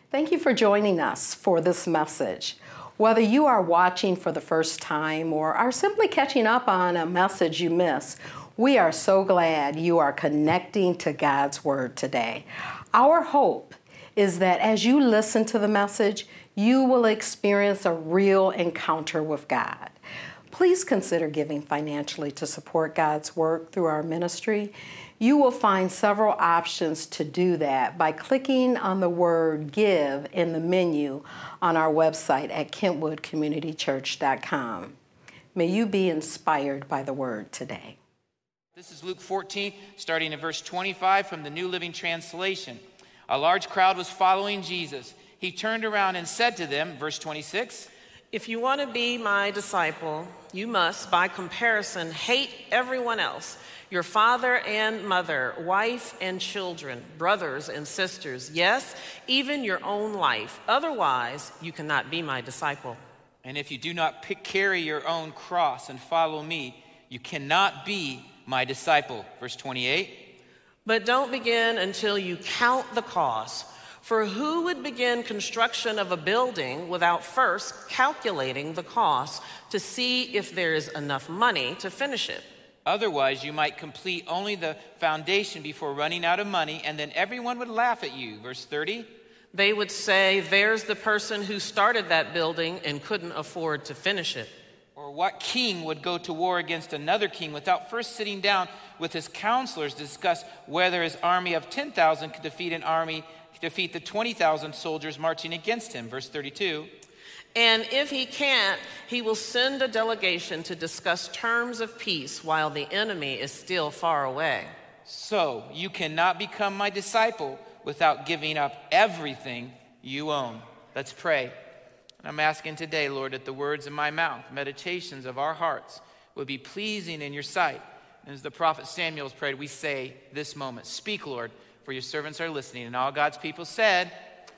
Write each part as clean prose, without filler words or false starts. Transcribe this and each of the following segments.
Thank you for joining us for this message. Whether you are watching for the first time or are simply catching up on a message you missed, we are so glad you are connecting to God's Word today. Our hope is that as you listen to the message, you will experience a real encounter with God. Please consider giving financially to support God's work through our ministry. You will find several options to do that by clicking on the word give in the menu on our website at kentwoodcommunitychurch.com. May you be inspired by the word today. This is Luke 14, starting in verse 25 from the New Living Translation. A large crowd was following Jesus. He turned around and said to them, verse 26, "If you want to be my disciple, you must, by comparison, hate everyone else, your father and mother, wife and children, brothers and sisters, yes, even your own life. Otherwise, you cannot be my disciple. And if you do not carry your own cross and follow me, you cannot be my disciple." Verse 28. "But don't begin until you count the cost. For who would begin construction of a building without first calculating the cost to see if there is enough money to finish it? Otherwise, you might complete only the foundation before running out of money, and then everyone would laugh at you." Verse 30. They would say, 'There's the person who started that building and couldn't afford to finish it.' Or what king would go to war against another king without first sitting down with his counselors to discuss whether his army of 10,000 could defeat the 20,000 soldiers marching against him?" Verse 32. And if he can't, he will send a delegation to discuss terms of peace while the enemy is still far away. So you cannot become my disciple without giving up everything you own. Let's pray. I'm asking today, Lord, that the words of my mouth, meditations of our hearts, would be pleasing in your sight. And as the prophet Samuel has prayed, we say this moment, "Speak, Lord, for your servants are listening." And all God's people said,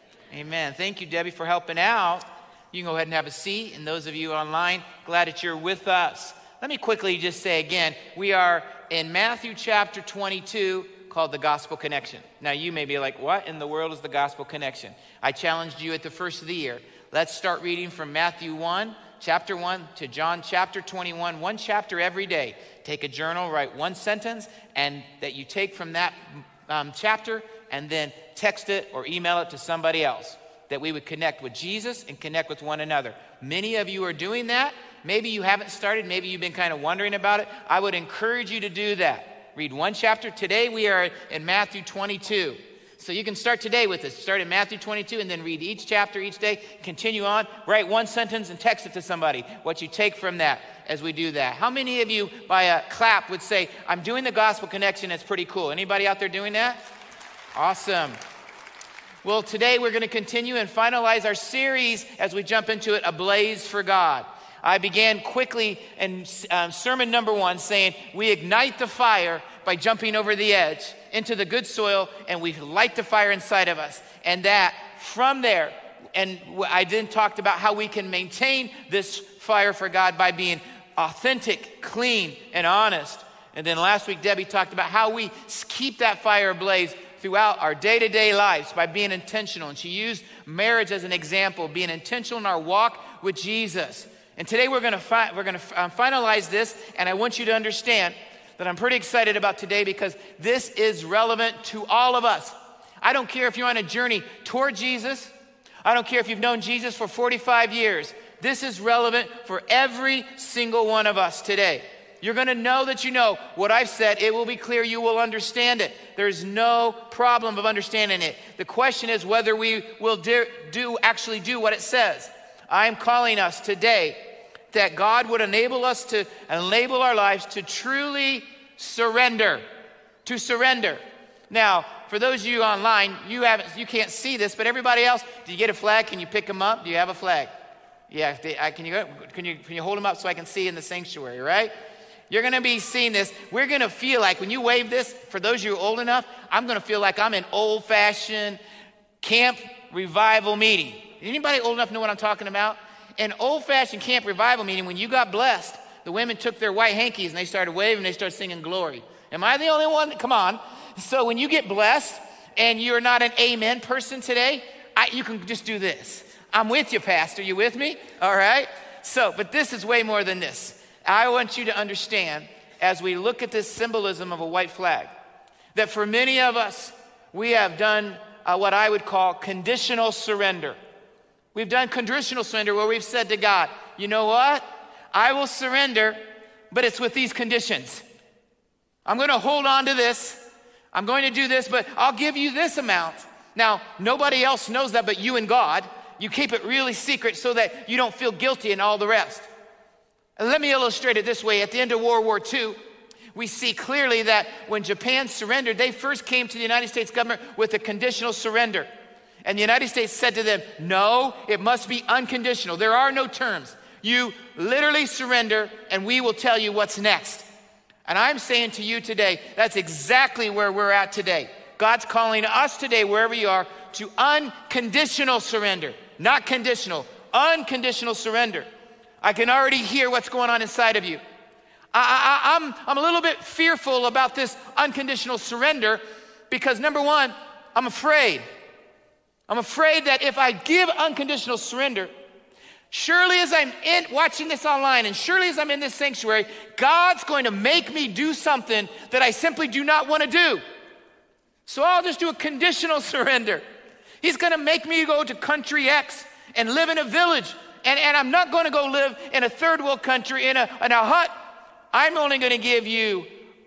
amen. Thank you, Debbie, for helping out. You can go ahead and have a seat. And those of you online, glad that you're with us. Let me quickly just say again, we are in Matthew chapter 22, called the Gospel Connection. Now, you may be like, what in the world is the Gospel Connection? I challenged you at the first of the year. Let's start reading from Matthew 1, chapter 1 to John chapter 21, one chapter every day. Take a journal, write one sentence, and that you take from that chapter, and then text it or email it to somebody else, that we would connect with Jesus and connect with one another. Many of you are doing that. Maybe you haven't started. Maybe you've been kind of wondering about it. I would encourage you to do that. Read one chapter. Today we are in Matthew 22. So you can start today with this. Start in Matthew 22 and then read each chapter each day. Continue on. Write one sentence and text it to somebody. What you take from that as we do that. How many of you by a clap would say, "I'm doing the Gospel Connection. It's pretty cool." Anybody out there doing that? Awesome. Well, today we're going to continue and finalize our series as we jump into it, A Blaze for God. I began quickly in sermon number 1 saying, we ignite the fire by jumping over the edge into the good soil, and we light the fire inside of us. And that from there, and I then talked about how we can maintain this fire for God by being authentic, clean, and honest. And then last week, Debbie talked about how we keep that fire ablaze throughout our day-to-day lives by being intentional. And she used marriage as an example, being intentional in our walk with Jesus. And today we're going to finalize this, and I want you to understand that I'm pretty excited about today because this is relevant to all of us. I don't care if you're on a journey toward Jesus. I don't care if you've known Jesus for 45 years. This is relevant for every single one of us today. You're going to know that you know what I've said. It will be clear. You will understand it. There's no problem of understanding it. The question is whether we will actually do what it says. I'm calling us today that God would enable us to enable our lives to truly surrender. To surrender. Now, for those of you online, you can't see this, but everybody else, do you get a flag? Can you pick them up? Do you have a flag? Yeah. Can you hold them up so I can see in the sanctuary? Right? You're going to be seeing this. We're going to feel like when you wave this, for those of you old enough, I'm going to feel like I'm in old-fashioned camp revival meeting. Anybody old enough know what I'm talking about? An old-fashioned camp revival meeting, when you got blessed, the women took their white hankies and they started waving, they started singing glory. Am I the only one? Come on. So when you get blessed and you're not an amen person today, you can just do this. I'm with you, Pastor. You with me? All right? So, but this is way more than this. I want you to understand, as we look at this symbolism of a white flag, that for many of us, we have done what I would call conditional surrender. We've done conditional surrender where we've said to God, you know what? I will surrender, but it's with these conditions. I'm going to hold on to this. I'm going to do this, but I'll give you this amount. Now, nobody else knows that but you and God. You keep it really secret so that you don't feel guilty and all the rest. And let me illustrate it this way. At the end of World War II, we see clearly that when Japan surrendered, they first came to the United States government with a conditional surrender. And the United States said to them, no, it must be unconditional. There are no terms. You literally surrender and we will tell you what's next. And I'm saying to you today, that's exactly where we're at today. God's calling us today, wherever you are, to unconditional surrender. Not conditional, unconditional surrender. I can already hear what's going on inside of you. I'm a little bit fearful about this unconditional surrender because, number one, I'm afraid. I'm afraid that if I give unconditional surrender, surely as I'm watching this online and surely as I'm in this sanctuary, God's going to make me do something that I simply do not want to do. So I'll just do a conditional surrender. He's going to make me go to country X and live in a village. And I'm not going to go live in a third world country in a hut. I'm only going to give you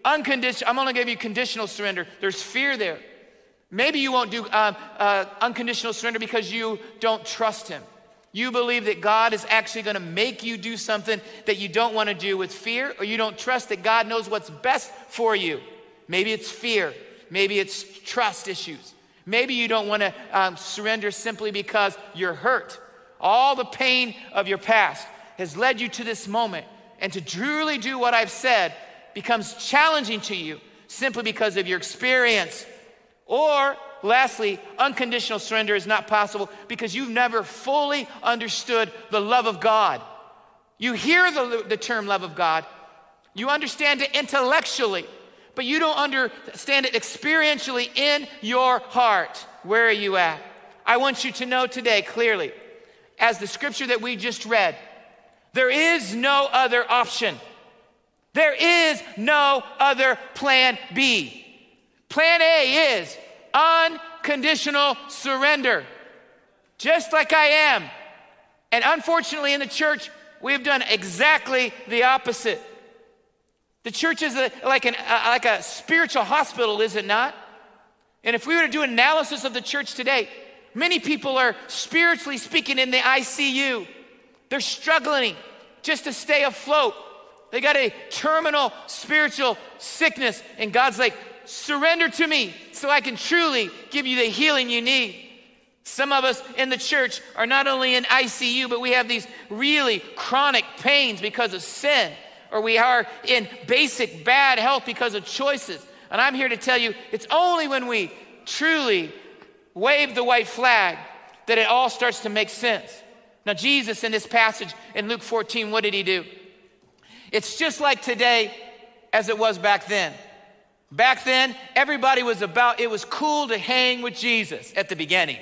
conditional surrender. There's fear there. Maybe you won't do unconditional surrender because you don't trust him. You believe that God is actually going to make you do something that you don't want to do with fear, or you don't trust that God knows what's best for you. Maybe it's fear. Maybe it's trust issues. Maybe you don't want to surrender simply because you're hurt. All the pain of your past has led you to this moment. And to truly do what I've said becomes challenging to you simply because of your experience. Or, lastly, unconditional surrender is not possible because you've never fully understood the love of God. You hear the term love of God. You understand it intellectually, but you don't understand it experientially in your heart. Where are you at? I want you to know today clearly, as the scripture that we just read, there is no other option. There is no other plan B. Plan A is unconditional surrender, just like I am. And unfortunately in the church, we've done exactly the opposite. The church is like a spiritual hospital, is it not? And if we were to do an analysis of the church today, many people are spiritually speaking in the ICU. They're struggling just to stay afloat. They got a terminal spiritual sickness, and God's like, surrender to me so I can truly give you the healing you need. Some of us in the church are not only in ICU, but we have these really chronic pains because of sin, or we are in basic bad health because of choices. And I'm here to tell you, it's only when we truly wave the white flag that it all starts to make sense. Now, Jesus in this passage in Luke 14, what did he do? It's just like today as it was back then. Back then, everybody was it was cool to hang with Jesus at the beginning.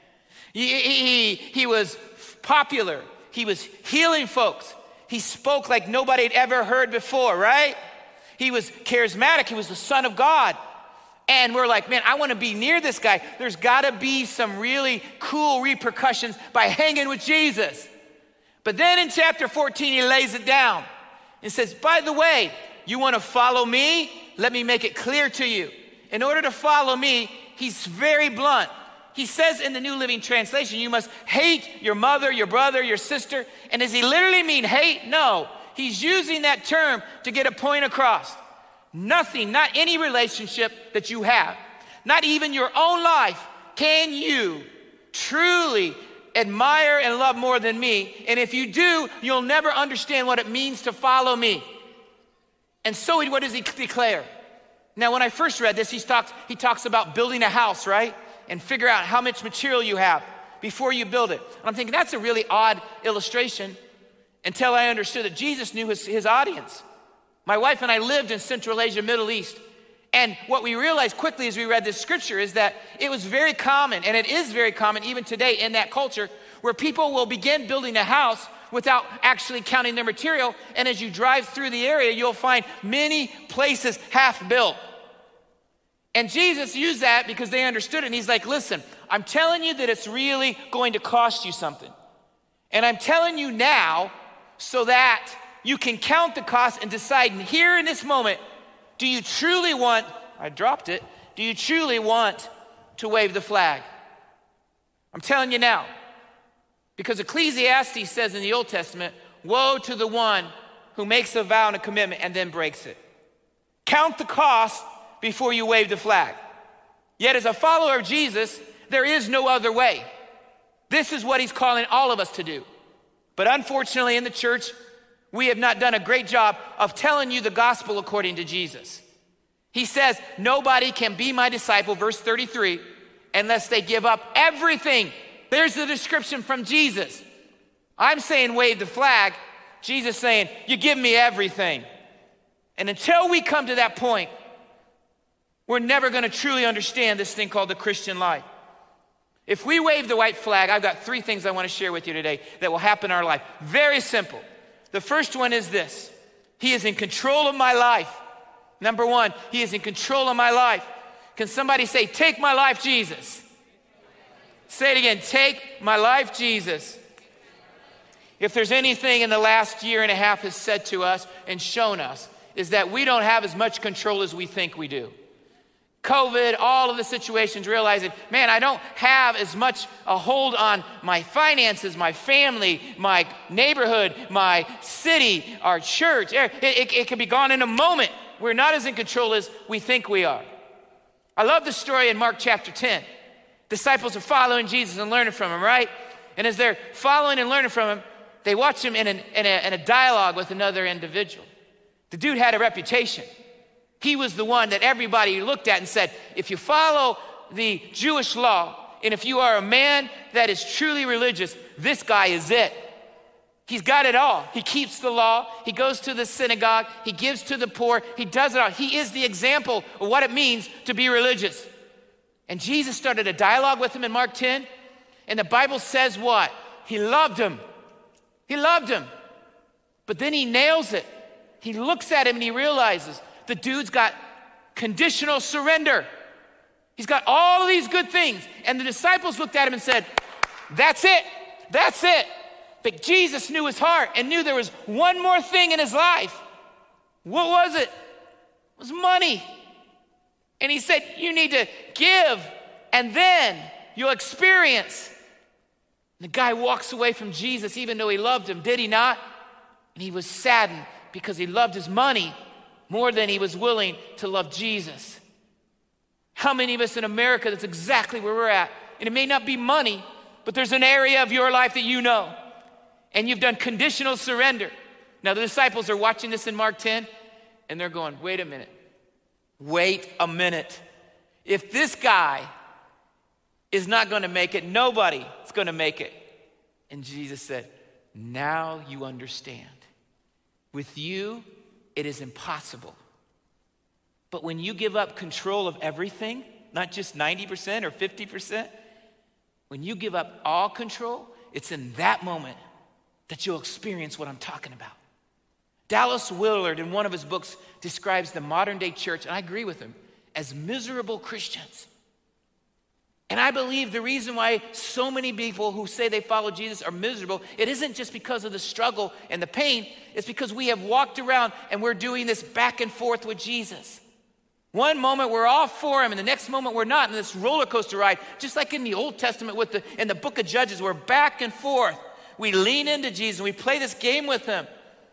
He was popular. He was healing folks. He spoke like nobody had ever heard before, right? He was charismatic. He was the Son of God. And we're like, man, I want to be near this guy. There's got to be some really cool repercussions by hanging with Jesus. But then in chapter 14, he lays it down and says, by the way, you want to follow me? Let me make it clear to you. In order to follow me, he's very blunt. He says in the New Living Translation, you must hate your mother, your brother, your sister. And does he literally mean hate? No. He's using that term to get a point across. Nothing, not any relationship that you have, not even your own life, can you truly admire and love more than me. And if you do, you'll never understand what it means to follow me. And so what does he declare? Now, when I first read this, he talks about building a house, right? And figure out how much material you have before you build it. And I'm thinking that's a really odd illustration until I understood that Jesus knew his audience. My wife and I lived in Central Asia, Middle East, And what we realized quickly as we read this scripture is that it was very common, and it is very common even today in that culture, where people will begin building a house without actually counting their material. And as you drive through the area, you'll find many places half built. And Jesus used that because they understood it. And he's like, listen, I'm telling you that it's really going to cost you something. And I'm telling you now so that you can count the cost and decide here in this moment, do you truly want, I dropped it, do you truly want to wave the flag? I'm telling you now. Because Ecclesiastes says in the Old Testament, woe to the one who makes a vow and a commitment and then breaks it. Count the cost before you wave the flag. Yet as a follower of Jesus, there is no other way. This is what he's calling all of us to do. But unfortunately in the church, we have not done a great job of telling you the gospel according to Jesus. He says, nobody can be my disciple, verse 33, unless they give up everything. There's the description from Jesus. I'm saying wave the flag. Jesus saying, you give me everything. And until we come to that point, we're never going to truly understand this thing called the Christian life. If we wave the white flag, I've got 3 things I want to share with you today that will happen in our life. Very simple. The first one is this. He is in control of my life. Number 1, he is in control of my life. Can somebody say, take my life, Jesus? Say it again, take my life, Jesus. If there's anything in the last year and a half has said to us and shown us, is that we don't have as much control as we think we do. COVID, all of the situations, realizing, man, I don't have as much a hold on my finances, my family, my neighborhood, my city, our church. It can be gone in a moment. We're not as in control as we think we are. I love the story in Mark chapter 10. Disciples are following Jesus and learning from him, right? And as they're following and learning from him, they watch him in a dialogue with another individual. The dude had a reputation. He was the one that everybody looked at and said, if you follow the Jewish law, and if you are a man that is truly religious, this guy is it. He's got it all. He keeps the law. He goes to the synagogue. He gives to the poor. He does it all. He is the example of what it means to be religious. And Jesus started a dialogue with him in Mark 10. And the Bible says what? He loved him. He loved him. But then he nails it. He looks at him and he realizes the dude's got conditional surrender. He's got all of these good things. And the disciples looked at him and said, that's it. That's it. But Jesus knew his heart and knew there was one more thing in his life. What was it? It was money. And he said, you need to give and then you'll experience. And the guy walks away from Jesus even though he loved him, did he not? And he was saddened because he loved his money more than he was willing to love Jesus. How many of us in America, that's exactly where we're at. And it may not be money, but there's an area of your life that you know. And you've done conditional surrender. Now the disciples are watching this in Mark 10, and they're going, wait a minute. Wait a minute. If this guy is not going to make it, nobody is going to make it. And Jesus said, now you understand. With you, it is impossible. But when you give up control of everything, not just 90% or 50%, when you give up all control, it's in that moment that you'll experience what I'm talking about. Dallas Willard, in one of his books, describes the modern day church, and I agree with him, as miserable Christians. And I believe the reason why so many people who say they follow Jesus are miserable, it isn't just because of the struggle and the pain, it's because we have walked around and we're doing this back and forth with Jesus. One moment we're all for him and the next moment we're not in this roller coaster ride, just like in the Old Testament in the book of Judges, we're back and forth. We lean into Jesus and we play this game with him.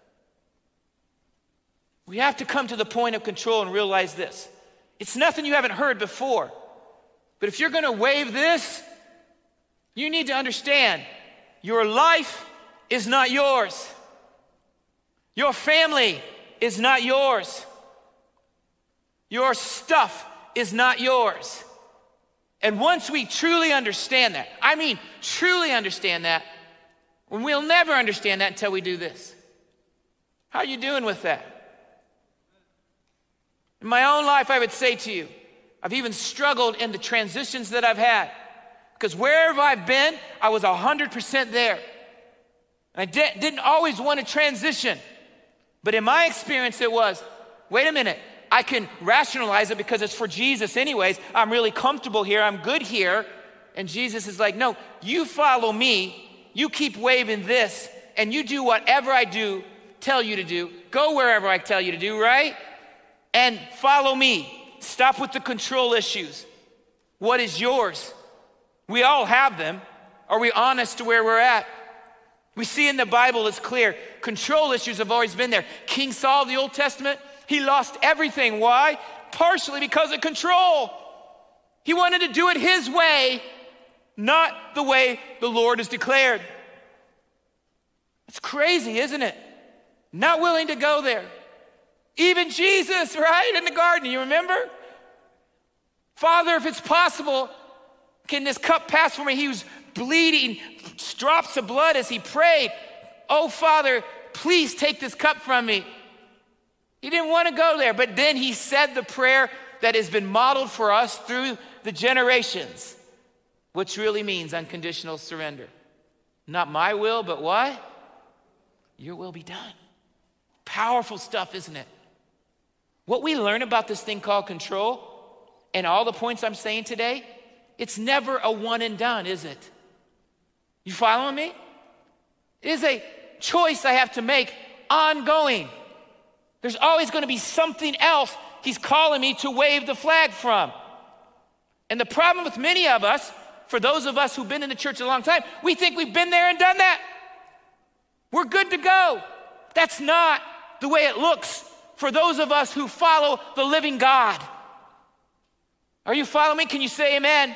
We have to come to the point of control and realize this. It's nothing you haven't heard before. But if you're going to wave this, you need to understand your life is not yours. Your family is not yours. Your stuff is not yours. And once we truly understand that, I mean truly understand that, and we'll never understand that until we do this. How are you doing with that? In my own life, I would say to you, I've even struggled in the transitions that I've had. Because wherever I've been, I was 100% there. And I didn't always want to transition. But in my experience, it was, wait a minute, I can rationalize it because it's for Jesus anyways. I'm really comfortable here. I'm good here. And Jesus is like, no, you follow me. You keep waving this. And you do whatever I tell you to do. Go wherever I tell you to do, right? And follow me. Stop with the control issues. What is yours? We all have them. Are we honest to where we're at? We see in the Bible, it's clear, control issues have always been there. King Saul of the Old Testament, he lost everything. Why? Partially because of control. He wanted to do it his way, not the way the Lord has declared. It's crazy, isn't it? Not willing to go there. Even Jesus, right, in the garden, you remember? Father, if it's possible, can this cup pass from me? He was bleeding, drops of blood as he prayed. Oh, Father, please take this cup from me. He didn't want to go there, but then he said the prayer that has been modeled for us through the generations, which really means unconditional surrender. Not my will, but what? Your will be done. Powerful stuff, isn't it? What we learn about this thing called control and all the points I'm saying today, it's never a one and done, is it? You following me? It is a choice I have to make ongoing. There's always going to be something else he's calling me to wave the flag from. And the problem with many of us, for those of us who've been in the church a long time, we think we've been there and done that. We're good to go. That's not the way it looks for those of us who follow the living God. Are you following me? Can you say amen?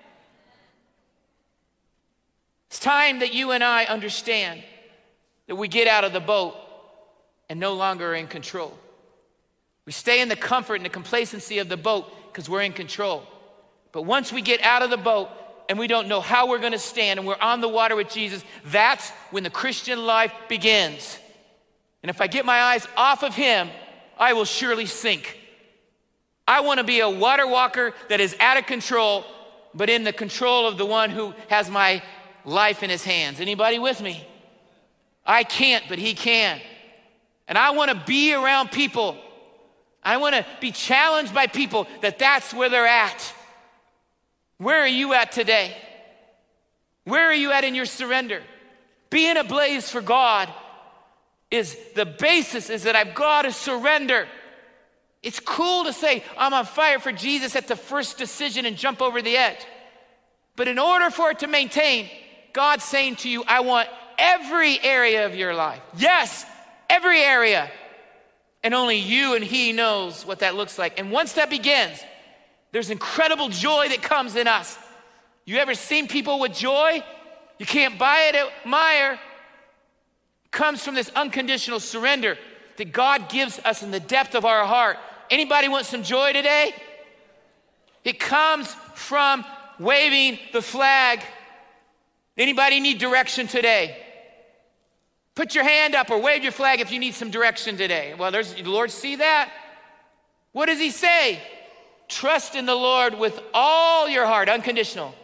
It's time that you and I understand that we get out of the boat and no longer are in control. We stay in the comfort and the complacency of the boat because we're in control. But once we get out of the boat and we don't know how we're going to stand and we're on the water with Jesus, that's when the Christian life begins. And if I get my eyes off of him, I will surely sink. I want to be a water walker that is out of control, but in the control of the one who has my life in his hands. Anybody with me? I can't, but he can. And I want to be around people. I want to be challenged by people that's where they're at. Where are you at today? Where are you at in your surrender? Being ablaze for God is the basis, is that I've got to surrender. It's cool to say, I'm on fire for Jesus at the first decision and jump over the edge. But in order for it to maintain, God's saying to you, I want every area of your life. Yes, every area. And only you and he knows what that looks like. And once that begins, there's incredible joy that comes in us. You ever seen people with joy? You can't buy it at Meijer. It comes from this unconditional surrender that God gives us in the depth of our heart. Anybody want some joy today? It comes from waving the flag. Anybody need direction today? Put your hand up or wave your flag if you need some direction today. Well, the Lord see that. What does he say? Trust in the Lord with all your heart, unconditional.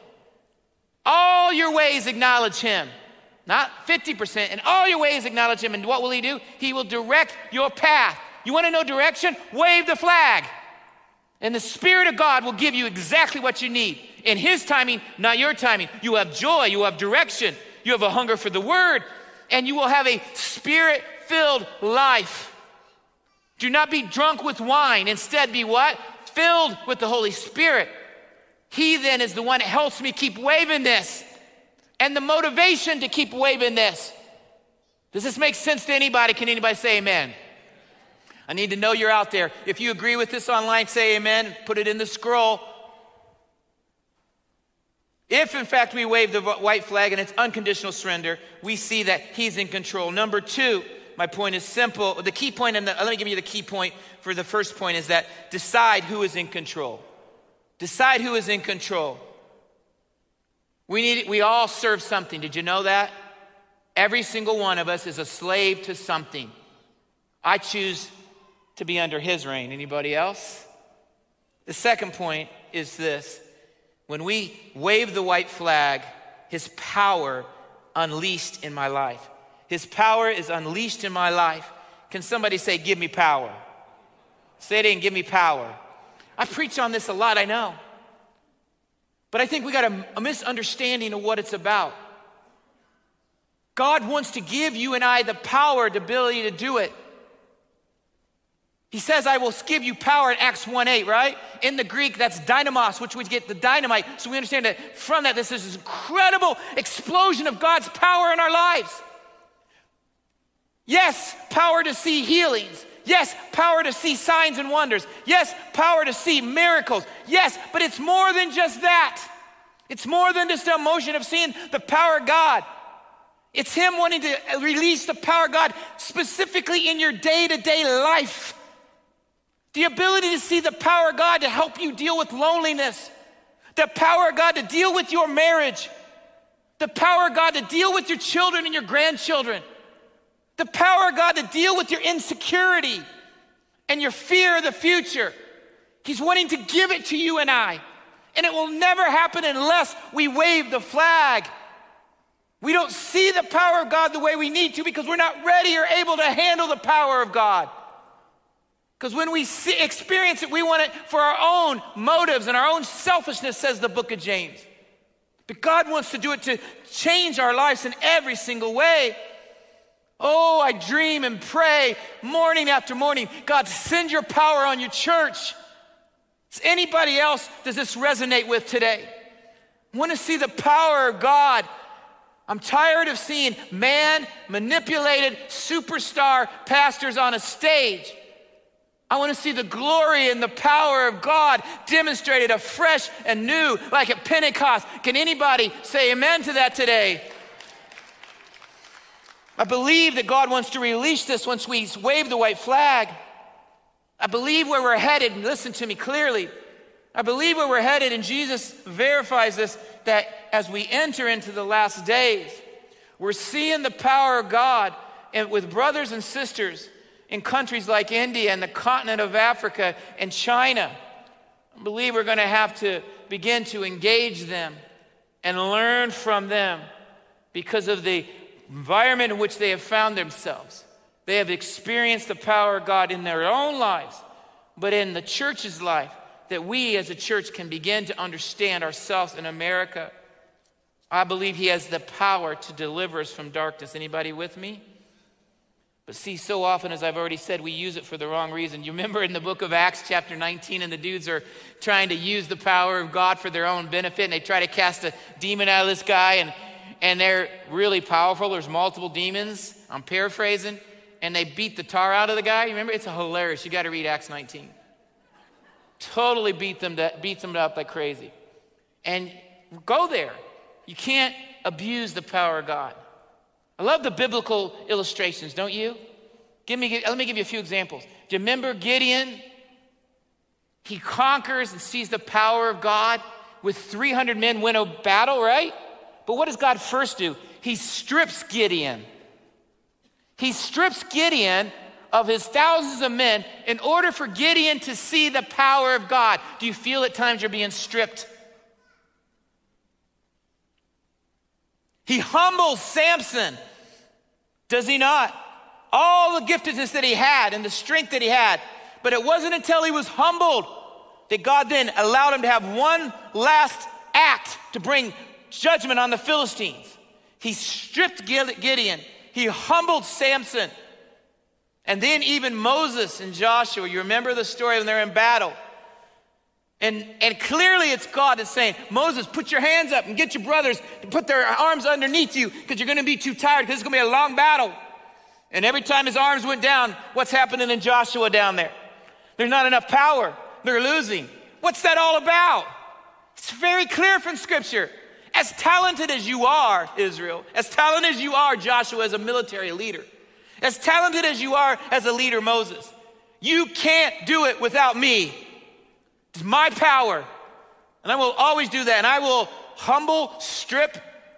All your ways acknowledge him. Not 50%. In all your ways acknowledge him. And what will he do? He will direct your path. You want to know direction? Wave the flag. And the Spirit of God will give you exactly what you need. In his timing, not your timing. You have joy. You have direction. You have a hunger for the word. And you will have a Spirit-filled life. Do not be drunk with wine. Instead, be what? Filled with the Holy Spirit. He then is the one that helps me keep waving this. And the motivation to keep waving this. Does this make sense to anybody? Can anybody say amen? I need to know you're out there. If you agree with this online, say amen. Put it in the scroll. If, in fact, we wave the white flag and it's unconditional surrender, we see that he's in control. Number two, my point is simple. The key point, let me give you the key point for the first point, is that decide who is in control. Decide who is in control. We all serve something. Did you know that? Every single one of us is a slave to something. I choose to be under his reign. Anybody else? The second point is this. When we wave the white flag, his power unleashed in my life. His power is unleashed in my life. Can somebody say, give me power? Say it again, give me power. I preach on this a lot, I know. But I think we got a misunderstanding of what it's about. God wants to give you and I the power, the ability to do it. He says, I will give you power in Acts 1:8, right? In the Greek, that's dynamos, which we get the dynamite. So we understand that from that, this is this incredible explosion of God's power in our lives. Yes, power to see healings. Yes, power to see signs and wonders. Yes, power to see miracles. Yes, but it's more than just that. It's more than just the emotion of seeing the power of God. It's him wanting to release the power of God specifically in your day-to-day life. The ability to see the power of God to help you deal with loneliness. The power of God to deal with your marriage. The power of God to deal with your children and your grandchildren. The power of God to deal with your insecurity and your fear of the future. He's wanting to give it to you and I. And it will never happen unless we wave the flag. We don't see the power of God the way we need to because we're not ready or able to handle the power of God. Because when we experience it, we want it for our own motives and our own selfishness, says the book of James. But God wants to do it to change our lives in every single way. Oh, I dream and pray morning after morning. God, send your power on your church. Does anybody else, does this resonate with today? I want to see the power of God. I'm tired of seeing man-manipulated superstar pastors on a stage. I want to see the glory and the power of God demonstrated afresh and new, like at Pentecost. Can anybody say amen to that today? I believe that God wants to release this once we wave the white flag. I believe where we're headed, and listen to me clearly. I believe where we're headed, and Jesus verifies this, that as we enter into the last days, we're seeing the power of God and with brothers and sisters in countries like India and the continent of Africa and China. I believe we're going to have to begin to engage them and learn from them because of the environment in which they have found themselves. They have experienced the power of God in their own lives, but in the church's life, that we as a church can begin to understand ourselves in America. I believe he has the power to deliver us from darkness. Anybody with me? But see, so often, as I've already said, we use it for the wrong reason. You remember in the book of Acts chapter 19, and the dudes are trying to use the power of God for their own benefit, and they try to cast a demon out of this guy, and they're really powerful. There's multiple demons. I'm paraphrasing. And they beat the tar out of the guy. You remember? It's hilarious. You got to read Acts 19. Totally beats them up like crazy. And go there. You can't abuse the power of God. I love the biblical illustrations, don't you? Let me give you a few examples. Do you remember Gideon? He conquers and sees the power of God. With 300 men win a battle, right? But what does God first do? He strips Gideon. He strips Gideon of his thousands of men in order for Gideon to see the power of God. Do you feel at times you're being stripped? He humbles Samson. Does he not? All the giftedness that he had and the strength that he had. But it wasn't until he was humbled that God then allowed him to have one last act to bring judgment on the Philistines. He stripped Gideon. He humbled Samson. And then even Moses and Joshua, you remember the story when they're in battle. And clearly it's God that's saying, Moses, put your hands up and get your brothers to put their arms underneath you because you're going to be too tired because it's going to be a long battle. And every time his arms went down, what's happening in Joshua down there? There's not enough power. They're losing. What's that all about? It's very clear from Scripture. As talented as you are, Israel, as talented as you are, Joshua, as a military leader, as talented as you are as a leader, Moses, you can't do it without me. It's my power. And I will always do that. And I will humble, strip,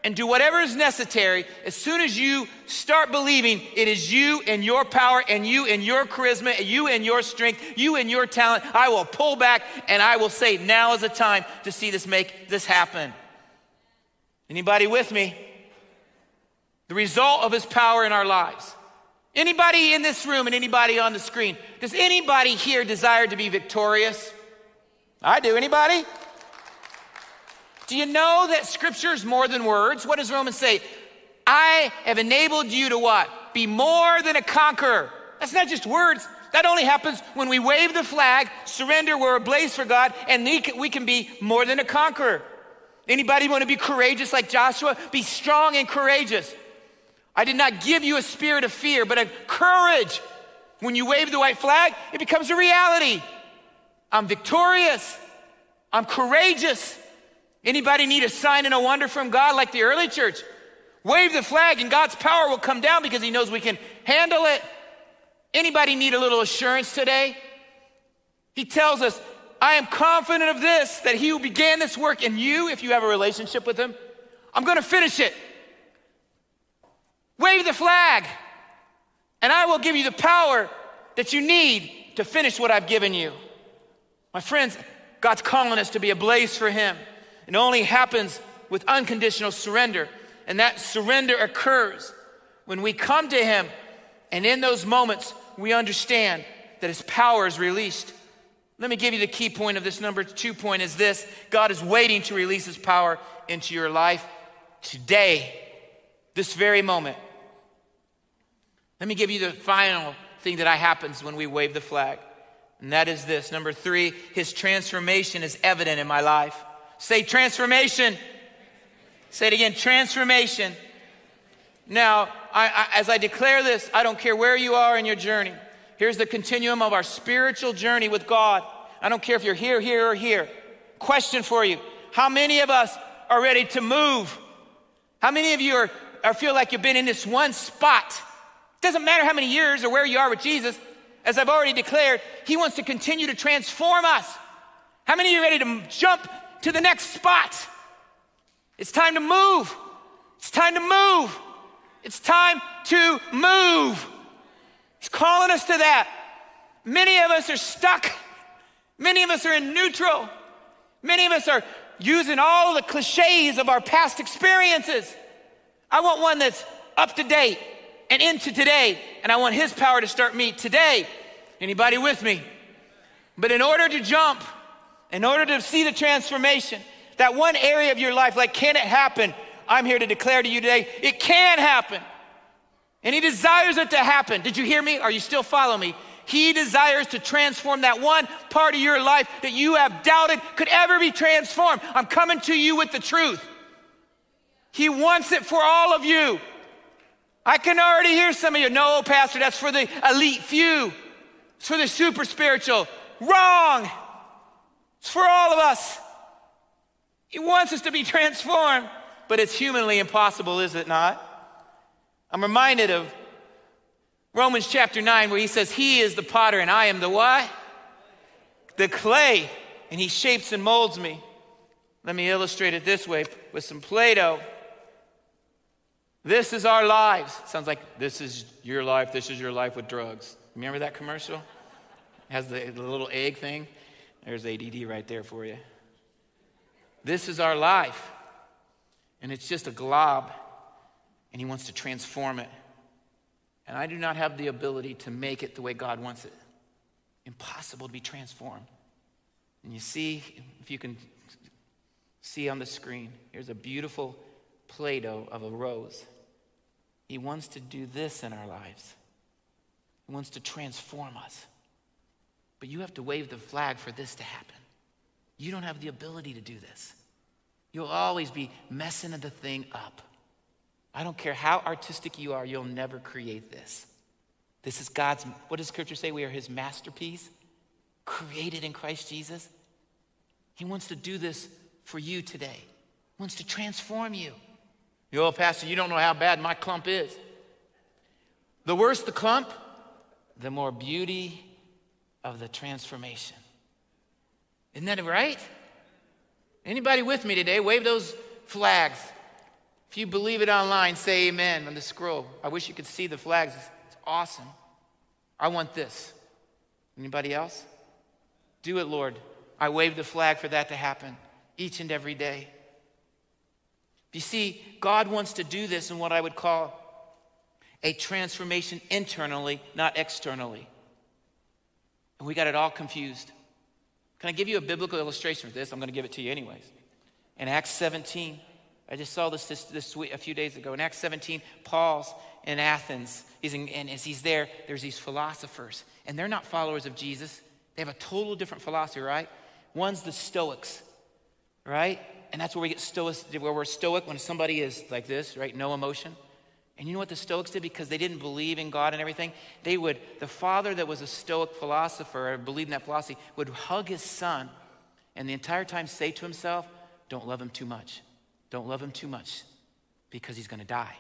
and do whatever is necessary. As soon as you start believing it is you and your power and you and your charisma and you and your strength, you and your talent, I will pull back and I will say, now is the time to see this, make this happen. Anybody with me? The result of his power in our lives. Anybody in this room and anybody on the screen, does anybody here desire to be victorious? I do. Anybody? Do you know that scripture is more than words? What does Romans say? I have enabled you to what? Be more than a conqueror. That's not just words. That only happens when we wave the flag, surrender, we're ablaze for God, and we can be more than a conqueror. Anybody want to be courageous like Joshua? Be strong and courageous. I did not give you a spirit of fear, but of courage. When you wave the white flag, it becomes a reality. I'm victorious. I'm courageous. Anybody need a sign and a wonder from God like the early church? Wave the flag and God's power will come down because he knows we can handle it. Anybody need a little assurance today? He tells us, I am confident of this, that he who began this work in you, if you have a relationship with him, I'm going to finish it. Wave the flag, and I will give you the power that you need to finish what I've given you. My friends, God's calling us to be ablaze for him. It only happens with unconditional surrender. And that surrender occurs when we come to him. And in those moments, we understand that his power is released. Let me give you the key point of this number 2 point is this. God is waiting to release his power into your life today, this very moment. Let me give you the final thing that happens when we wave the flag. And that is this. Number 3, his transformation is evident in my life. Say transformation. Say it again, transformation. Now, as I declare this, I don't care where you are in your journey. Here's the continuum of our spiritual journey with God. I don't care if you're here, here, or here. Question for you. How many of us are ready to move? How many of you feel like you've been in this one spot? It doesn't matter how many years or where you are with Jesus. As I've already declared, he wants to continue to transform us. How many of you are ready to jump to the next spot? It's time to move. It's time to move. It's time to move. He's calling us to that. Many of us are stuck. Many of us are in neutral. Many of us are using all the cliches of our past experiences. I want one that's up to date and into today, and I want his power to start me today. Anybody with me? But in order to jump, in order to see the transformation, that one area of your life, like, can it happen? I'm here to declare to you today, it can happen. And he desires it to happen. Did you hear me? Are you still following me? He desires to transform that one part of your life that you have doubted could ever be transformed. I'm coming to you with the truth. He wants it for all of you. I can already hear some of you, no, Pastor, that's for the elite few. It's for the super spiritual. Wrong. It's for all of us. He wants us to be transformed, but it's humanly impossible, is it not? I'm reminded of Romans chapter 9 where he says, he is the potter and I am the what? The clay, and he shapes and molds me. Let me illustrate it this way with some Play-Doh. This is our lives. Sounds like this is your life with drugs. Remember that commercial? It has the little egg thing. There's ADD right there for you. This is our life. And it's just a glob. And he wants to transform it. And I do not have the ability to make it the way God wants it. Impossible to be transformed. And you see, if you can see on the screen, here's a beautiful Play-Doh of a rose. He wants to do this in our lives. He wants to transform us. But you have to wave the flag for this to happen. You don't have the ability to do this. You'll always be messing the thing up. I don't care how artistic you are, you'll never create this. This is God's, what does Scripture say? We are his masterpiece, created in Christ Jesus. He wants to do this for you today. He wants to transform you. You, oh, Pastor, you don't know how bad my clump is. The worse the clump, the more beauty of the transformation. Isn't that right? Anybody with me today? Wave those flags If you believe it online, say amen on the scroll. I wish you could see the flags. It's awesome. I want this. Anybody else? Do it, Lord. I wave the flag for that to happen each and every day. You see, God wants to do this in what I would call a transformation internally, not externally. And we got it all confused. Can I give you a biblical illustration for this? I'm going to give it to you anyways. In Acts 17, I just saw this week, a few days ago. In Acts 17, Paul's in Athens. And as he's there, there's these philosophers. And they're not followers of Jesus. They have a total different philosophy, right? One's the Stoics, right? And that's where we get Stoics, where we're Stoic when somebody is like this, right? No emotion. And you know what the Stoics did? Because they didn't believe in God and everything, the father that was a Stoic philosopher or believed in that philosophy would hug his son and the entire time say to himself, don't love him too much. Don't love him too much because he's going to die.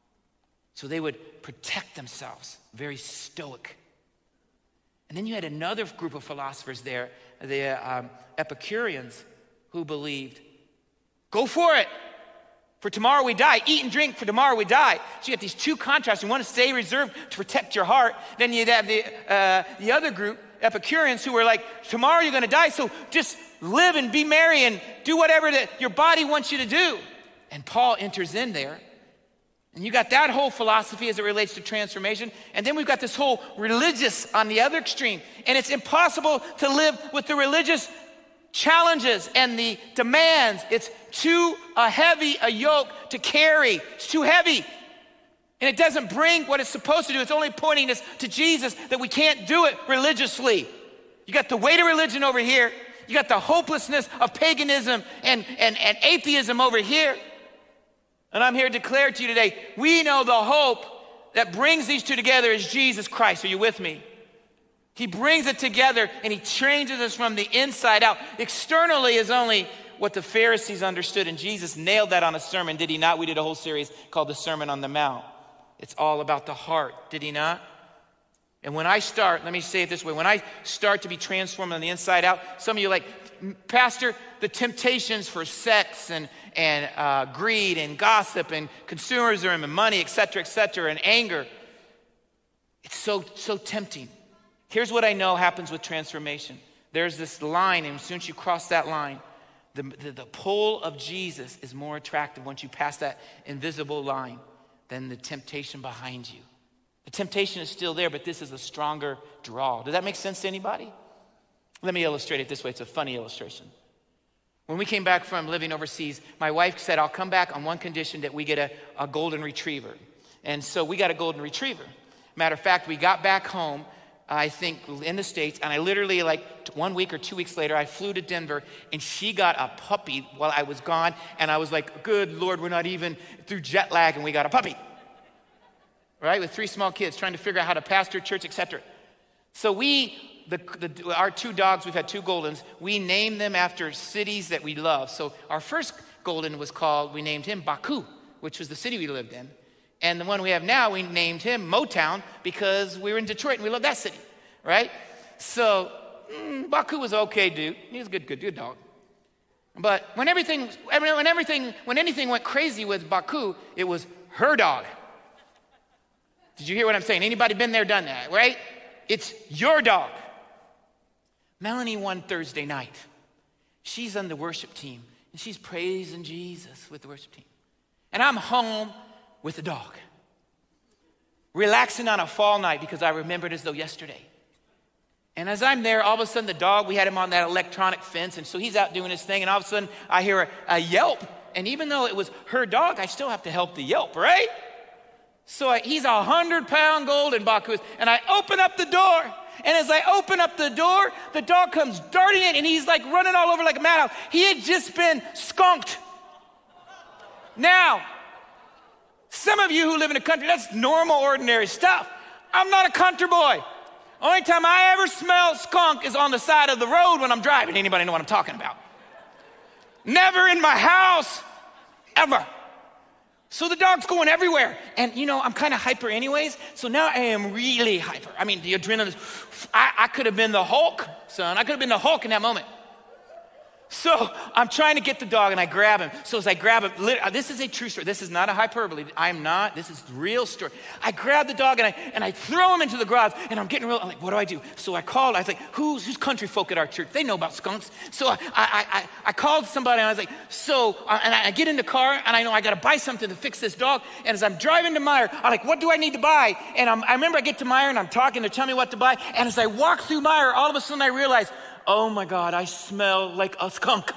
So they would protect themselves, very stoic. And then you had another group of philosophers there, the Epicureans, who believed, go for it. For tomorrow we die. Eat and drink, for tomorrow we die. So you have these two contrasts. You want to stay reserved to protect your heart. Then you'd have the other group, Epicureans, who were like, tomorrow you're going to die, so just live and be merry and do whatever your body wants you to do. And Paul enters in there. And you got that whole philosophy as it relates to transformation. And then we've got this whole religious on the other extreme. And it's impossible to live with the religious challenges and the demands. It's too heavy a yoke to carry. It's too heavy. And it doesn't bring what it's supposed to do. It's only pointing us to Jesus, that we can't do it religiously. You got the weight of religion over here. You got the hopelessness of paganism and atheism over here. And I'm here to declare to you today, we know the hope that brings these two together is Jesus Christ. Are you with me? He brings it together and he changes us from the inside out. Externally is only what the Pharisees understood, and Jesus nailed that on a sermon, did he not? We did a whole series called the Sermon on the Mount. It's all about the heart, did he not? And when I start, let me say it this way, when I start to be transformed on the inside out, some of you are like, Pastor, the temptations for sex and greed and gossip and consumerism and money, et cetera, and anger, it's so tempting. Here's what I know happens with transformation. There's this line, and as soon as you cross that line, the pull of Jesus is more attractive once you pass that invisible line than the temptation behind you. The temptation is still there, but this is a stronger draw. Does that make sense to anybody? Let me illustrate it this way. It's a funny illustration. When we came back from living overseas, my wife said, I'll come back on one condition, that we get a golden retriever. And so we got a golden retriever. Matter of fact, we got back home, I think, in the States, and I literally, like 1 week or 2 weeks later, I flew to Denver, and she got a puppy while I was gone, and I was like, good Lord, we're not even through jet lag, and we got a puppy. Right, with 3 small kids, trying to figure out how to pastor church, etc. So our 2 dogs, we've had 2 Goldens, we named them after cities that we love. So our first Golden we named him Baku, which was the city we lived in. And the one we have now, we named him Motown because we were in Detroit and we love that city, right? So Baku was okay, dude. He was a good dog. But when anything went crazy with Baku, it was her dog. Did you hear what I'm saying? Anybody been there, done that, right? It's your dog. Melanie, one Thursday night, she's on the worship team, and she's praising Jesus with the worship team. And I'm home with the dog, relaxing on a fall night because I remembered as though yesterday. And as I'm there, all of a sudden the dog, we had him on that electronic fence, and so he's out doing his thing, and all of a sudden I hear a yelp. And even though it was her dog, I still have to help the yelp, right? So he's 100-pound Golden Baku, and I open up the door, and as I open up the door, the dog comes darting in, and he's like running all over like a madhouse. He had just been skunked. Now, some of you who live in the country, that's normal, ordinary stuff. I'm not a country boy. Only time I ever smell skunk is on the side of the road when I'm driving. Anybody know what I'm talking about? Never in my house, ever. So the dog's going everywhere. And, I'm kind of hyper anyways. So now I am really hyper. I mean, the adrenaline, I could have been the Hulk, son. I could have been the Hulk in that moment. So I'm trying to get the dog and I grab him. So as I grab him, this is a true story. This is not a hyperbole. This is the real story. I grab the dog and I throw him into the garage and I'm like, what do I do? So I called, I was like, who's country folk at our church? They know about skunks. So I called somebody and I was like, and I get in the car and I know I got to buy something to fix this dog. And as I'm driving to Meijer, I'm like, what do I need to buy? And I remember I get to Meijer and I'm talking, they're telling me what to buy. And as I walk through Meijer, all of a sudden I realize, oh my God, I smell like a skunk.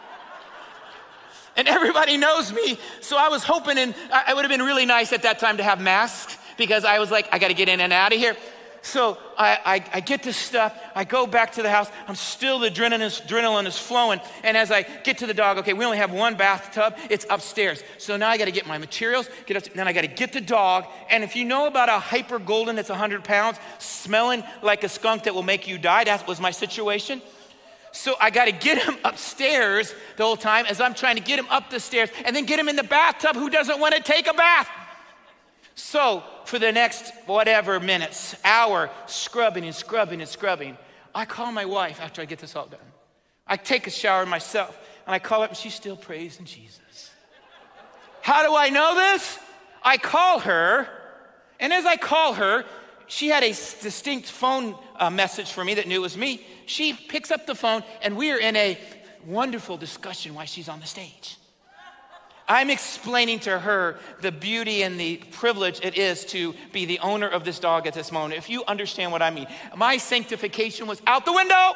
And everybody knows me. So I was hoping, and it would have been really nice at that time to have masks because I was like, I got to get in and out of here. So I get this stuff. I go back to the house. I'm still, the adrenaline is flowing. And as I get to the dog, okay, we only have one bathtub. It's upstairs. So now I got to get my materials, then I got to get the dog. And if you know about a hyper golden that's 100 pounds, smelling like a skunk that will make you die, that was my situation. So I got to get him upstairs the whole time as I'm trying to get him up the stairs and then get him in the bathtub. Who doesn't want to take a bath? So for the next whatever minutes, hour, scrubbing, I call my wife after I get this all done. I take a shower myself and I call up and she's still praising Jesus. How do I know this? I call her, and as I call her, she had a distinct phone message for me that knew it was me. She picks up the phone and we are in a wonderful discussion while she's on the stage. I'm explaining to her the beauty and the privilege it is to be the owner of this dog at this moment. If you understand what I mean. My sanctification was out the window.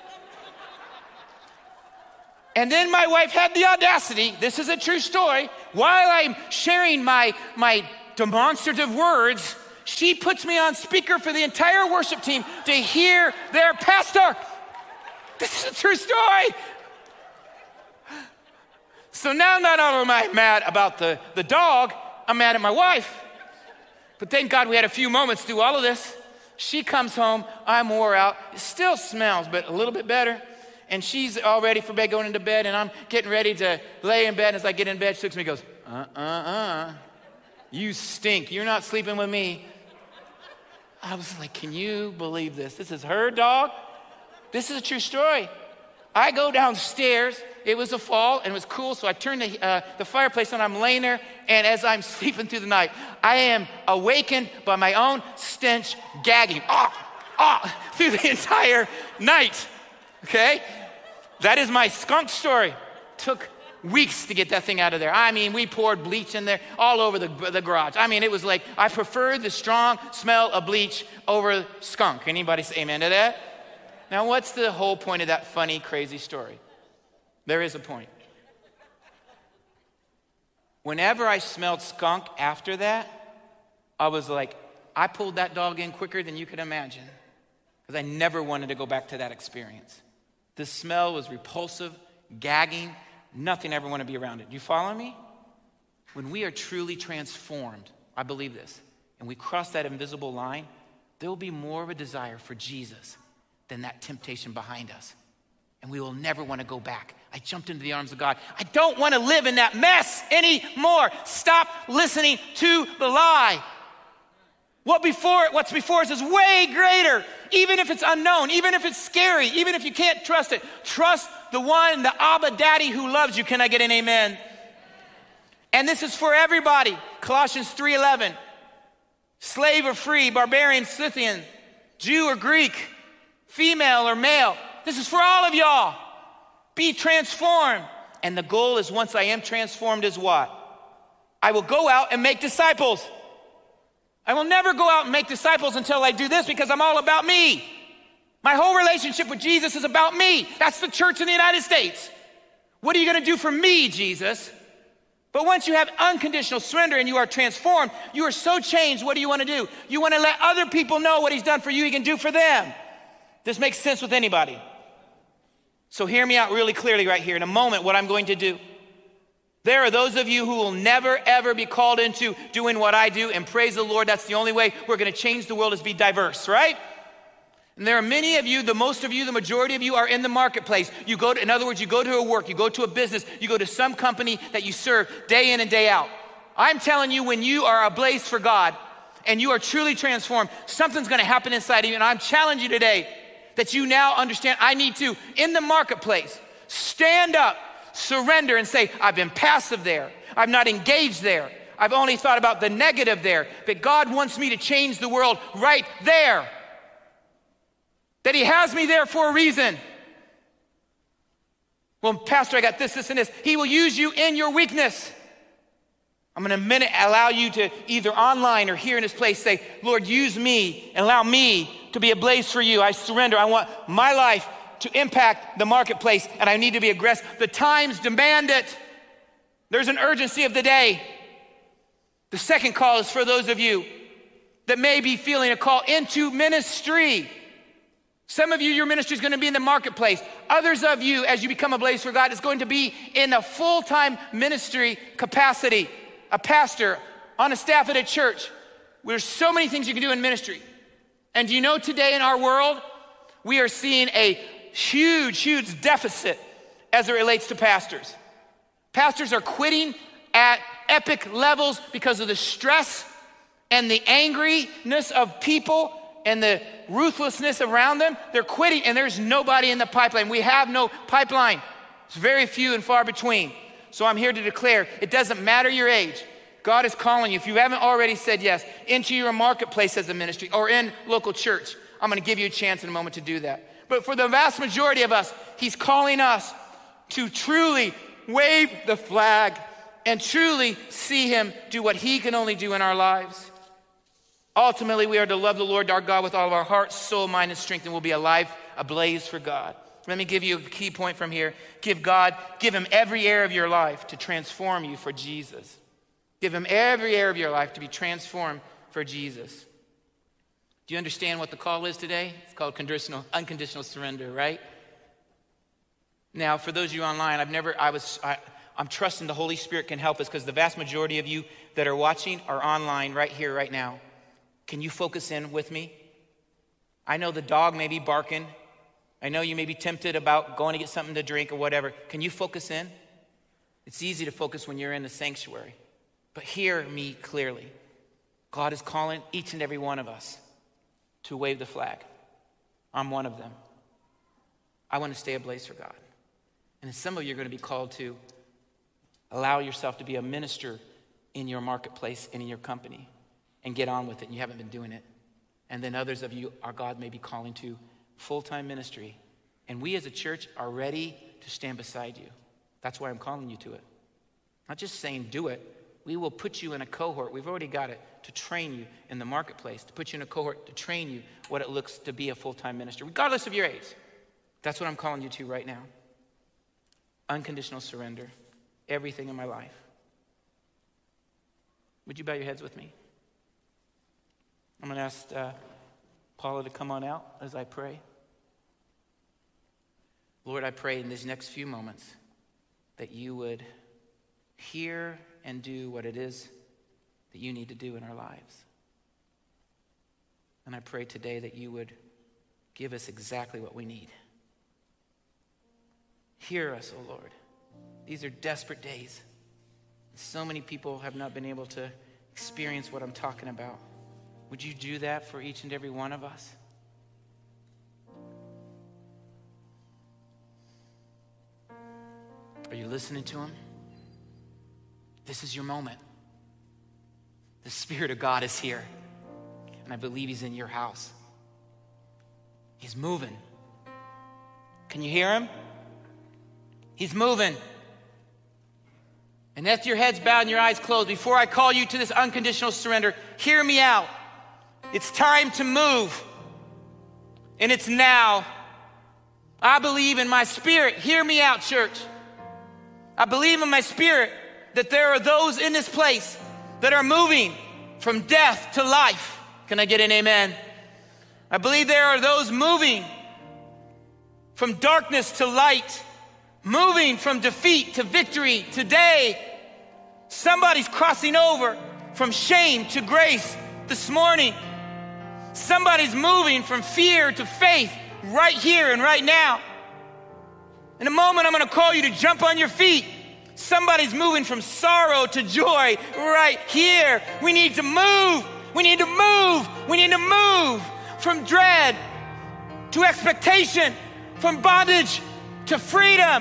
And then my wife had the audacity, this is a true story, while I'm sharing my demonstrative words, she puts me on speaker for the entire worship team to hear their pastor. This is a true story. So now not only am I mad about the dog, I'm mad at my wife. But thank God we had a few moments through all of this. She comes home, I'm wore out. It still smells, but a little bit better. And she's all ready for bed, going into bed, and I'm getting ready to lay in bed. And as I get in bed, she looks at me and goes, you stink. You're not sleeping with me. I was like, can you believe this? This is her dog? This is a true story. I go downstairs. It was a fall and it was cool, so I turned the fireplace on. I'm laying there, and as I'm sleeping through the night, I am awakened by my own stench gagging through the entire night. Okay? That is my skunk story. Took weeks to get that thing out of there. I mean, we poured bleach in there all over the garage. I mean, it was like I preferred the strong smell of bleach over skunk. Anybody say amen to that? Now, what's the whole point of that funny, crazy story? There is a point. Whenever I smelled skunk after that, I was like, I pulled that dog in quicker than you could imagine because I never wanted to go back to that experience. The smell was repulsive, gagging, nothing I ever want to be around it. Do you follow me? When we are truly transformed, I believe this, and we cross that invisible line, there will be more of a desire for Jesus than that temptation behind us. And we will never want to go back. I jumped into the arms of God. I don't want to live in that mess anymore. Stop listening to the lie. What's before us is way greater. Even if it's unknown, even if it's scary, even if you can't trust it. Trust the one, the Abba Daddy who loves you. Can I get an amen? And this is for everybody. Colossians 3:11. Slave or free, barbarian, Scythian, Jew or Greek, female or male. This is for all of y'all. Be transformed. And the goal is, once I am transformed, is what? I will go out and make disciples. I will never go out and make disciples until I do this, because I'm all about me. My whole relationship with Jesus is about me. That's the church in the United States. What are you going to do for me, Jesus? But once you have unconditional surrender and you are transformed, you are so changed, what do you want to do? You want to let other people know what he's done for you, he can do for them. This makes sense with anybody. So hear me out really clearly right here. In a moment, what I'm going to do. There are those of you who will never, ever be called into doing what I do, and praise the Lord, that's the only way we're going to change the world, is be diverse, right? And there are many of you, the most of you, the majority of you are in the marketplace. In other words, you go to a work, you go to a business, you go to some company that you serve day in and day out. I'm telling you, when you are ablaze for God and you are truly transformed, something's going to happen inside of you. And I'm challenging you today that you now understand, I need to, in the marketplace, Stand up, surrender, and say, I've been passive there. I've not engaged there. I've only thought about the negative there. But God wants me to change the world right there. That he has me there for a reason. Well, Pastor, I got this, and this. He will use you in your weakness. I'm going to allow you to either online or here in this place say, Lord, use me and allow me to be a blaze for you. I surrender. I want my life to impact the marketplace, and I need to be aggressive. The times demand it. There's an urgency of the day. The second call is for those of you that may be feeling a call into ministry. Some of you, your ministry is going to be in the marketplace. Others of you, as you become a blaze for God, is going to be in a full-time ministry capacity. A pastor, on a staff at a church. There's so many things you can do in ministry. And do you know today in our world, we are seeing a huge deficit as it relates to pastors. Pastors are quitting at epic levels because of the stress and the angriness of people and the ruthlessness around them. They're quitting, and there's nobody in the pipeline. We have no pipeline. It's very few and far between. So I'm here to declare, it doesn't matter your age. God is calling you, if you haven't already said yes, into your marketplace as a ministry or in local church. I'm going to give you a chance in a moment to do that. But for the vast majority of us, he's calling us to truly wave the flag and truly see him do what he can only do in our lives. Ultimately, we are to love the Lord our God with all of our heart, soul, mind, and strength, and we'll be alive, ablaze for God. Let me give you a key point from here. Give him every area of your life to transform you for Jesus. Give him every area of your life to be transformed for Jesus. Do you understand what the call is today? It's called unconditional surrender, right? Now, for those of you online, I'm trusting the Holy Spirit can help us, because the vast majority of you that are watching are online right here, right now. Can you focus in with me? I know the dog may be barking. I know you may be tempted about going to get something to drink or whatever. Can you focus in? It's easy to focus when you're in the sanctuary. But hear me clearly. God is calling each and every one of us to wave the flag. I'm one of them. I want to stay ablaze for God. And some of you are going to be called to allow yourself to be a minister in your marketplace and in your company and get on with it, and you haven't been doing it. And then others of you, our God may be calling to full-time ministry. And we as a church are ready to stand beside you. That's why I'm calling you to it. Not just saying do it. We will put you in a cohort. We've already got it to train you in the marketplace, to put you in a cohort to train you what it looks to be a full-time minister, regardless of your age. That's what I'm calling you to right now. Unconditional surrender. Everything in my life. Would you bow your heads with me? I'm going to ask Paula to come on out as I pray. Lord, I pray in these next few moments that you would hear and do what it is that you need to do in our lives. And I pray today that you would give us exactly what we need. Hear us, O Lord. These are desperate days. So many people have not been able to experience what I'm talking about. Would you do that for each and every one of us? Are you listening to him? This is your moment. The Spirit of God is here. And I believe he's in your house. He's moving. Can you hear him? He's moving. And that's your heads bowed and your eyes closed. Before I call you to this unconditional surrender, hear me out. It's time to move. And it's now. I believe in my spirit. Hear me out, church. I believe in my spirit that there are those in this place that are moving from death to life. Can I get an amen? I believe there are those moving from darkness to light, moving from defeat to victory. Today, somebody's crossing over from shame to grace this morning. Somebody's moving from fear to faith right here and right now. In a moment, I'm going to call you to jump on your feet. Somebody's moving from sorrow to joy right here. We need to move. We need to move. We need to move from dread to expectation, from bondage to freedom.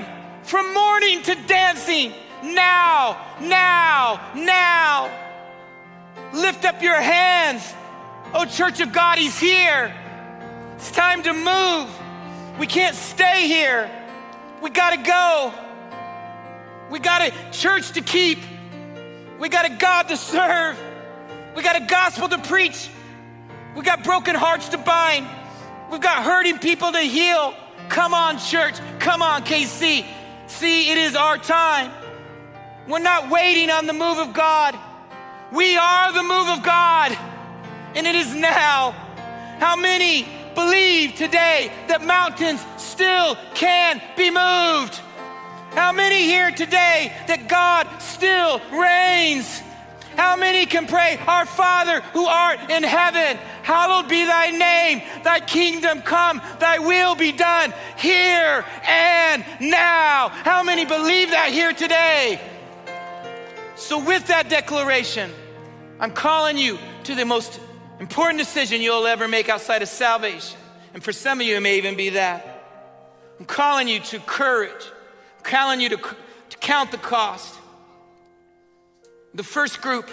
from mourning to dancing. Now, now, now. Lift up your hands. Oh, Church of God, He's here. It's time to move. We can't stay here. We got to go. We got a church to keep. We got a God to serve. We got a gospel to preach. We got broken hearts to bind. We've got hurting people to heal. Come on, church. Come on, KC. See, it is our time. We're not waiting on the move of God. We are the move of God, and it is now. How many believe today that mountains still can be moved? How many here today that God still reigns? How many can pray, Our Father who art in heaven, hallowed be thy name, thy kingdom come, thy will be done here and now? How many believe that here today? So with that declaration, I'm calling you to the most important decision you'll ever make outside of salvation. And for some of you, it may even be that. I'm calling you to courage. I'm calling you to count the cost. The first group,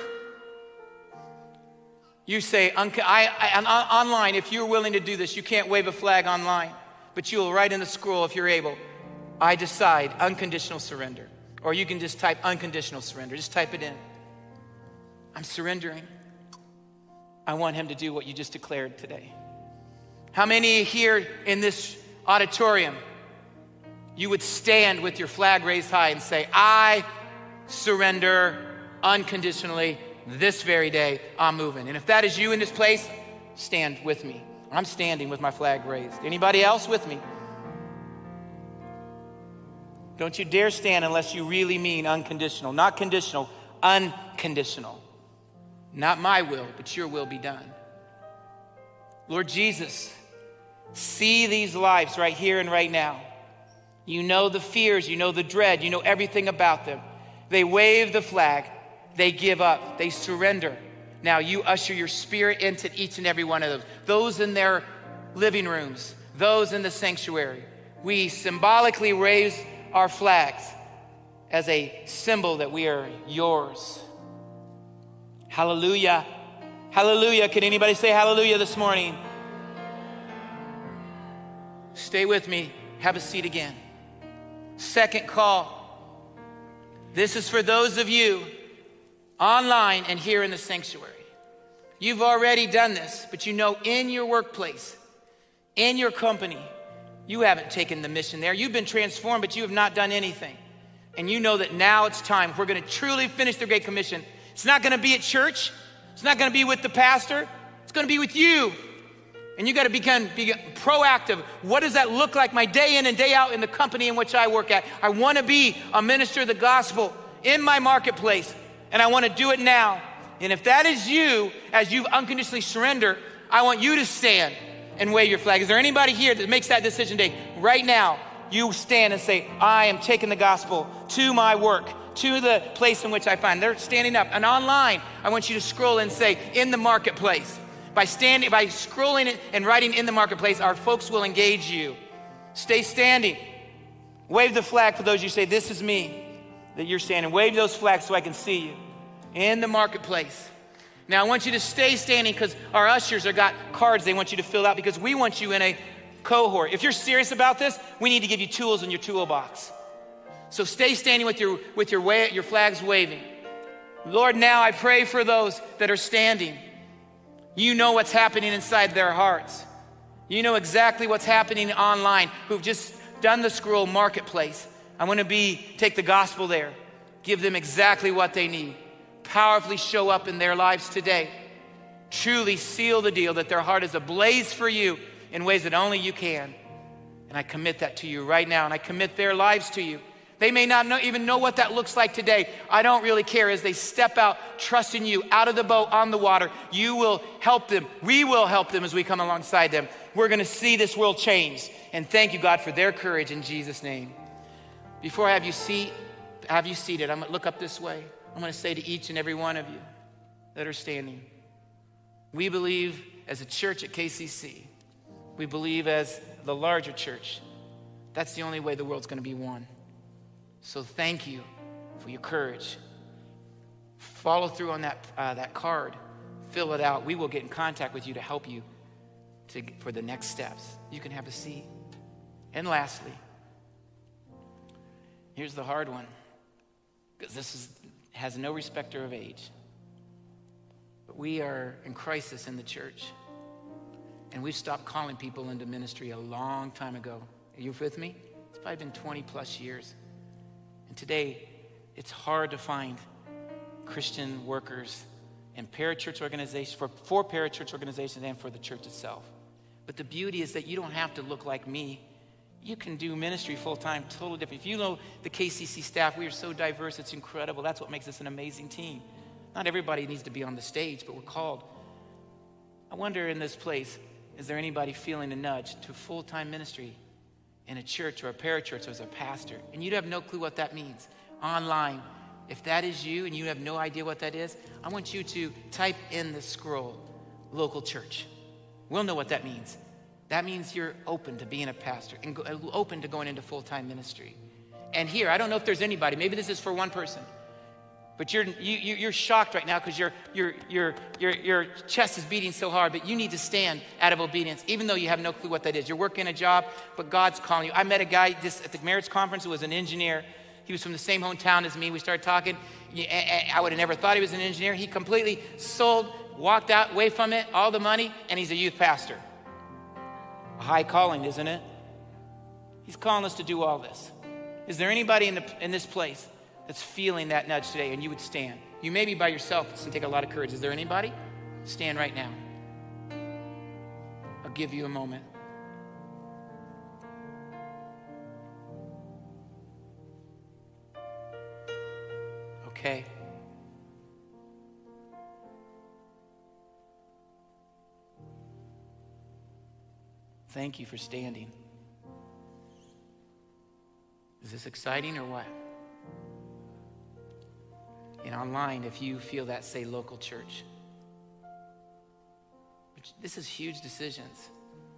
you say, online, if you're willing to do this, you can't wave a flag online, but you will write in the scroll if you're able, I decide unconditional surrender. Or you can just type unconditional surrender. Just type it in. I'm surrendering. I want Him to do what you just declared today. How many here in this auditorium, you would stand with your flag raised high and say, I surrender unconditionally this very day. I'm moving. And if that is you in this place, stand with me. I'm standing with my flag raised. Anybody else with me? Don't you dare stand unless you really mean unconditional. Not conditional, unconditional. Not my will, but your will be done. Lord Jesus, see these lives right here and right now. You know the fears, you know the dread, you know everything about them. They wave the flag, they give up, they surrender. Now you usher your Spirit into each and every one of them. Those in their living rooms, those in the sanctuary. We symbolically raise our flags as a symbol that we are yours. Hallelujah. Hallelujah. Can anybody say hallelujah this morning? Stay with me. Have a seat again. Second call. This is for those of you online and here in the sanctuary. You've already done this, but you know in your workplace, in your company, you haven't taken the mission there. You've been transformed, but you have not done anything. And you know that now it's time. If we're going to truly finish the Great Commission, it's not going to be at church. It's not going to be with the pastor. It's going to be with you. And you got to be proactive. What does that look like my day in and day out in the company in which I work at? I want to be a minister of the gospel in my marketplace, and I want to do it now. And if that is you, as you've unconditionally surrendered, I want you to stand and wave your flag. Is there anybody here that makes that decision today? Right now, you stand and say, I am taking the gospel to my work, to the place in which I find. They're standing up. And online, I want you to scroll and say, in the marketplace. By scrolling it and writing in the marketplace, our folks will engage you. Stay standing. Wave the flag for those you say, this is me, that you're standing. Wave those flags so I can see you. In the marketplace. Now, I want you to stay standing because our ushers have got cards they want you to fill out because we want you in a cohort. If you're serious about this, we need to give you tools in your toolbox. So stay standing with your flags waving. Lord, now I pray for those that are standing. You know what's happening inside their hearts. You know exactly what's happening online, who've just done the scroll marketplace. I want to take the gospel there. Give them exactly what they need. Powerfully show up in their lives today. Truly seal the deal that their heart is ablaze for you in ways that only you can. And I commit that to you right now, and I commit their lives to you. They may not even know what that looks like today. I don't really care. As they step out, trusting you, out of the boat, on the water, you will help them. We will help them as we come alongside them. We're going to see this world change. And thank you, God, for their courage in Jesus' name. Before I have you seated, I'm going to look up this way. I'm going to say to each and every one of you that are standing, we believe as a church at KCC, we believe as the larger church, that's the only way the world's going to be one. So thank you for your courage. Follow through on that card. Fill it out. We will get in contact with you to help you for the next steps. You can have a seat. And lastly, here's the hard one, because this has no respecter of age. But we are in crisis in the church, and we've stopped calling people into ministry a long time ago. Are you with me? It's probably been 20 plus years. And today, it's hard to find Christian workers and parachurch organizations, for parachurch organizations and for the church itself. But the beauty is that you don't have to look like me. You can do ministry full-time, totally different. If you know the KCC staff, we are so diverse, it's incredible. That's what makes us an amazing team. Not everybody needs to be on the stage, but we're called. I wonder in this place, is there anybody feeling a nudge to full-time ministry in a church or a parachurch or as a pastor? And you have no clue what that means. Online, if that is you and you have no idea what that is, I want you to type in the scroll, local church. We'll know what that means. That means you're open to being a pastor and open to going into full-time ministry. And here, I don't know if there's anybody, maybe this is for one person, but you're shocked right now because your chest is beating so hard, but you need to stand out of obedience, even though you have no clue what that is. You're working a job, but God's calling you. I met a guy just at the marriage conference who was an engineer. He was from the same hometown as me. We started talking. I would have never thought he was an engineer. He completely walked out, away from it, all the money, and he's a youth pastor. A high calling, isn't it? He's calling us to do all this. Is there anybody in this place that's feeling that nudge today and you would stand? You may be by yourself. It's going to take a lot of courage. Is there anybody? Stand right now. I'll give you a moment. Okay. Thank you for standing. Is this exciting or what? And online, if you feel that, say local church. This is huge decisions.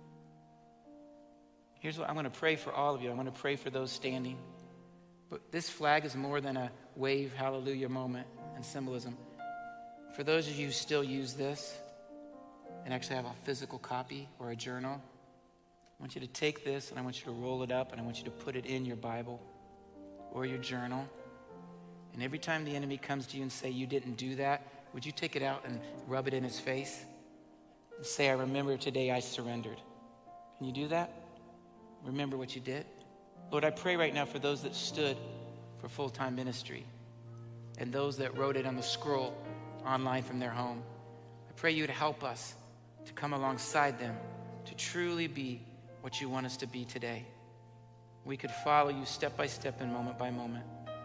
Here's what I'm going to pray for all of you. I'm going to pray for those standing. But this flag is more than a wave hallelujah moment and symbolism. For those of you who still use this and actually have a physical copy or a journal, I want you to take this and I want you to roll it up and I want you to put it in your Bible or your journal. And every time the enemy comes to you and say, you didn't do that, would you take it out and rub it in his face? And say, I remember today I surrendered. Can you do that? Remember what you did? Lord, I pray right now for those that stood for full-time ministry and those that wrote it on the scroll online from their home. I pray you would help us to come alongside them to truly be what you want us to be today. We could follow you step by step and moment by moment.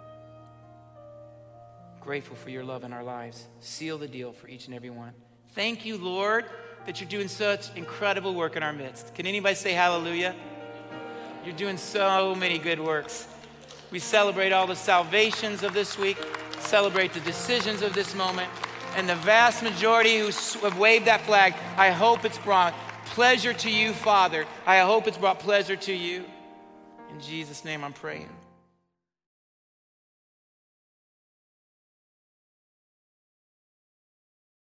Grateful for your love in our lives. Seal the deal for each and every one. Thank you, Lord, that you're doing such incredible work in our midst. Can anybody say hallelujah? You're doing so many good works. We celebrate all the salvations of this week, celebrate the decisions of this moment, and the vast majority who have waved that flag, I hope it's brought pleasure to you, Father. I hope it's brought pleasure to you. In Jesus' name I'm praying.